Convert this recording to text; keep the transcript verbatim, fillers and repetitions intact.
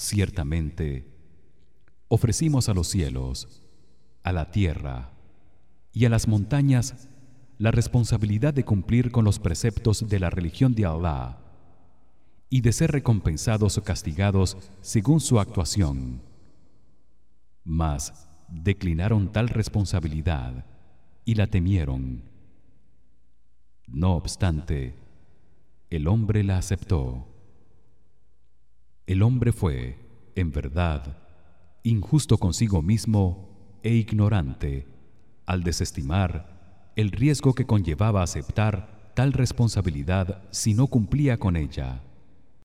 Ciertamente ofrecimos a los cielos, a la tierra y a las montañas la responsabilidad de cumplir con los preceptos de la religión de Allah y de ser recompensados o castigados según su actuación. Mas declinaron tal responsabilidad y la temieron. No obstante, el hombre la aceptó. El hombre fue, en verdad, injusto consigo mismo e ignorante al desestimar el riesgo que conllevaba aceptar tal responsabilidad si no cumplía con ella.